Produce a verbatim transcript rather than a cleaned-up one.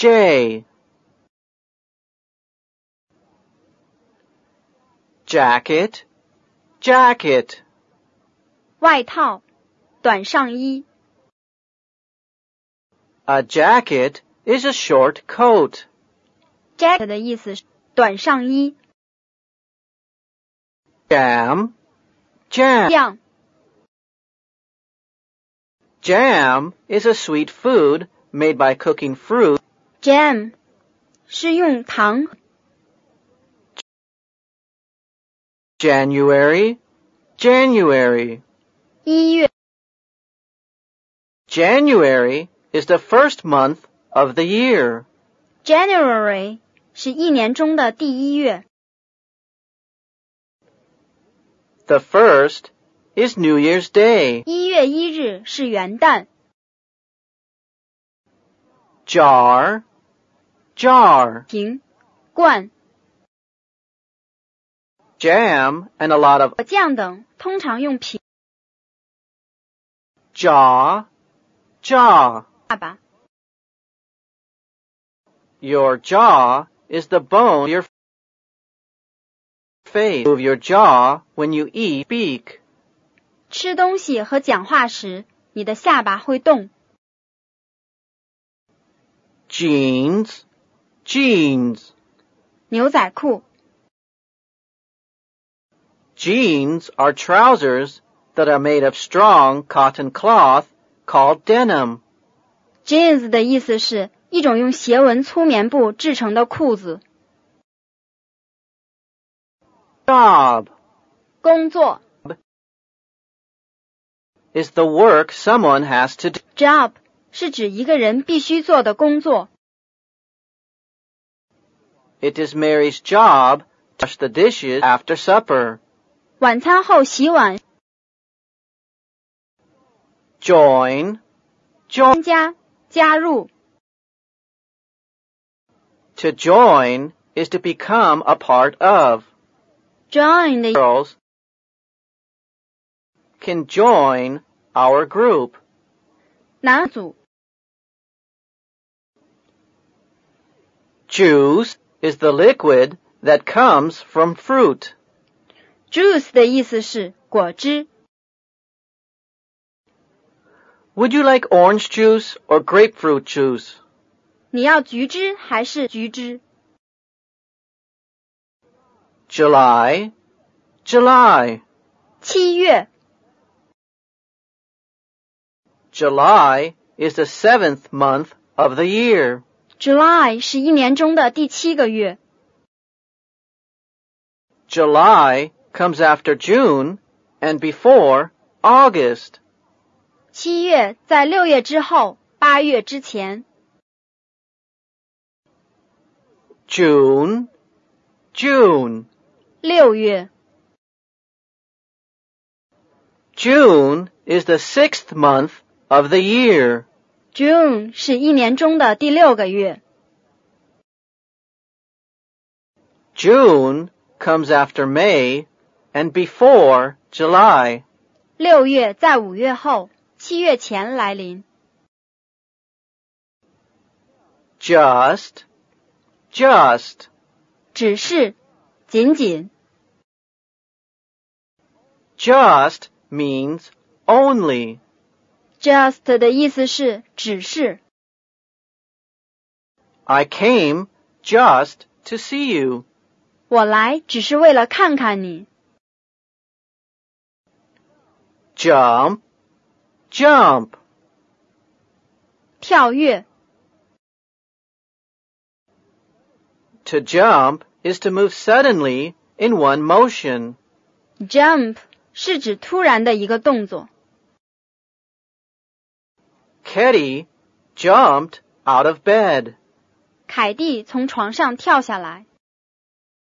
J. Jacket, jacket. 外套，短上衣。 A jacket is a short coat. Jacket 的意思是短上衣。 Jam, jam. 酱 Jam is a sweet food made by cooking fruit. Jam 是用糖。 January, January. 一月 January is the first month of the year. January 是一年中的第一月。 The first is New Year's Day. 一月一日是元旦。 Jar, jar. 瓶、罐、 Jam and a lot of 酱等通常用瓶。 jaw, jaw. 爸爸 Your jaw is the bone of your face. Move your jaw when you eat, speak. 吃东西和讲话时，你的下巴会动。 Jeans, jeans. 牛仔裤 Jeans are trousers that are made of strong cotton cloth called denim. Jeans 的意思是一种用斜纹粗棉布制成的裤子。 Job, 工作 is the work someone has to do. Job 是指一个人必须做的工作。 It is Mary's job to wash the dishes after supper. 晚餐后洗碗。 Join, join. 参加加入 To join is to become a part of. Join 的 Girls can join our group. 男组 Juice is the liquid that comes from fruit. Juice 的意思是果汁。 Would you like orange juice or grapefruit juice? 你要橘汁还是橘汁 July, July. 七月 July is the seventh month of the year. July 是一年中的第七个月。 July comes after June and before August. 七月在六月之后，八月之前。 June, June. 六月 June is the sixth month of the year. June 是一年中的第六个月。 June comes after May and before July. 六月在五月后，七月前来临。 Just, just. 只是，仅仅。 Just means only. Just 的意思是只是。 I came just to see you. 我来只是为了看看你。 Jump, jump. 跳跃 To jump is to move suddenly in one motion. Jump 是指突然的一个动作。 Kitty jumped out of bed. 凯蒂从床上跳下来。